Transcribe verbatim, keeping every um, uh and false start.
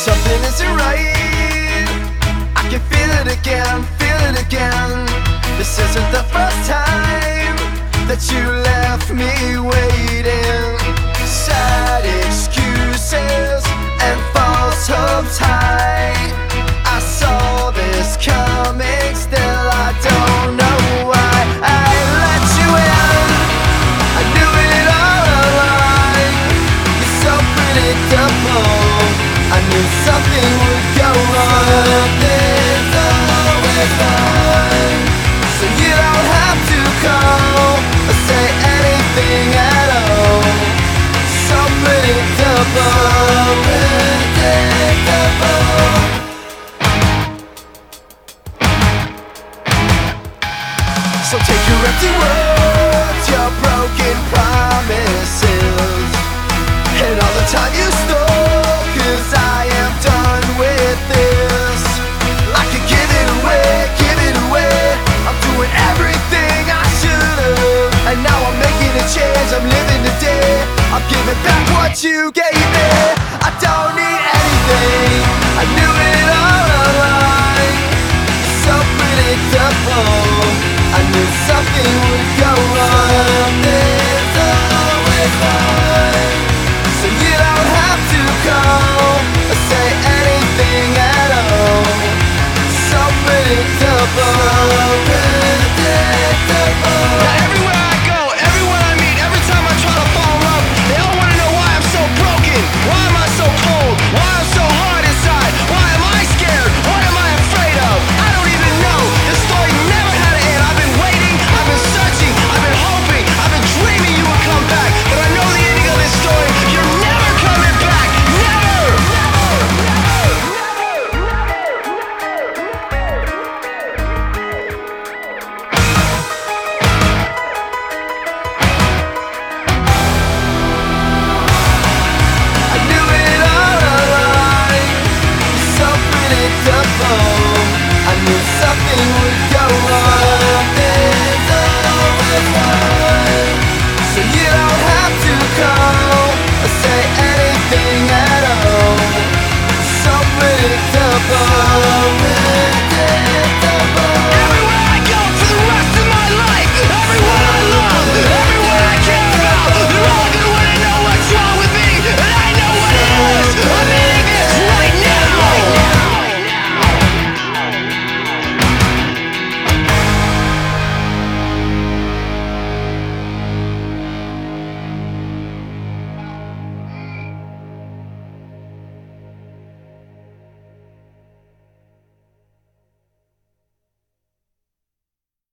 Something isn't right. I can feel it again, feel it again. This isn't the first time that you left me waiting. Sad excuses and false hopes high. I saw this coming, still I don't know why I let you in. I knew it all along. You're so predictable. I knew something would go wrong. Something's always wrong. So you don't have to call or say anything at all. So predictable, predictable. So take your empty words, your broken promises, and all the time you stole, 'cause I am done with this. I could give it away, give it away. I'm doing everything I should've, and now I'm making a change, I'm living today. I'm giving back what you gave me. I don't need anything. I knew